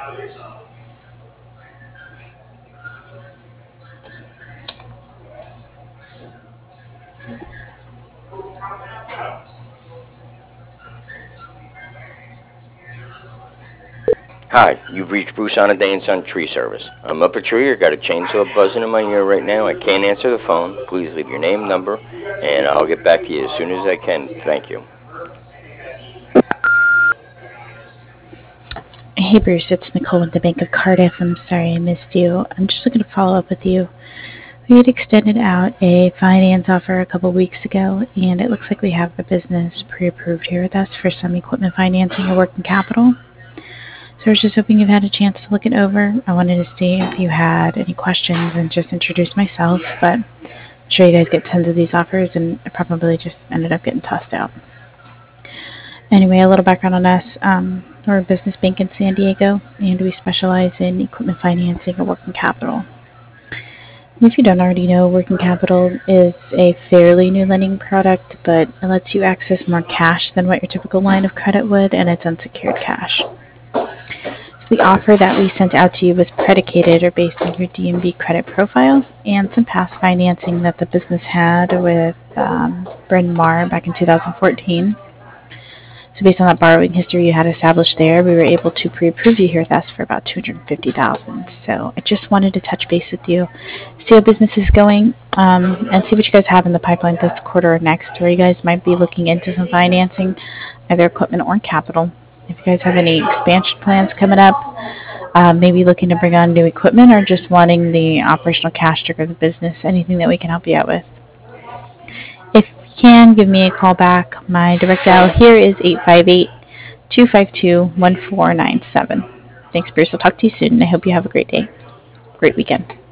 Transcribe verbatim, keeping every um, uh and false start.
Hi, you've reached Bruce on a Day and Son Tree Service. I'm up a tree or got a chainsaw buzzing in my ear right now. I can't answer the phone. Please leave your name, number, and I'll get back to you as soon as I can. Thank you. Hey Bruce, it's Nicole with the Bank of Cardiff. I'm sorry I missed you. I'm just looking to follow up with you. We had extended out a finance offer a couple weeks ago, and it looks like we have the business pre-approved here with us for some equipment financing or working capital. So I was just hoping you've had a chance to look it over. I wanted to see if you had any questions and just introduce myself, but I'm sure you guys get tons of these offers, and it probably just ended up getting tossed out. Anyway, a little background on us. Um, we're a business bank in San Diego, and we specialize in equipment financing or working capital. And if you don't already know, working capital is a fairly new lending product, but it lets you access more cash than what your typical line of credit would, and it's unsecured cash. So the offer that we sent out to you was predicated or based on your D M V credit profile and some past financing that the business had with um, Bryn Mawr back in two thousand fourteen. So based on that borrowing history you had established there, we were able to pre-approve you here with us for about two hundred fifty thousand dollars. So I just wanted to touch base with you, see how business is going, um, and see what you guys have in the pipeline this quarter or next, where you guys might be looking into some financing, either equipment or capital. If you guys have any expansion plans coming up, uh, maybe looking to bring on new equipment or just wanting the operational cash to grow the business, anything that we can help you out with. If you can, give me a call back. My direct dial here is eight five eight, two five two, one four nine seven. Thanks, Bruce. I'll talk to you soon, and I hope you have a great day. Great weekend.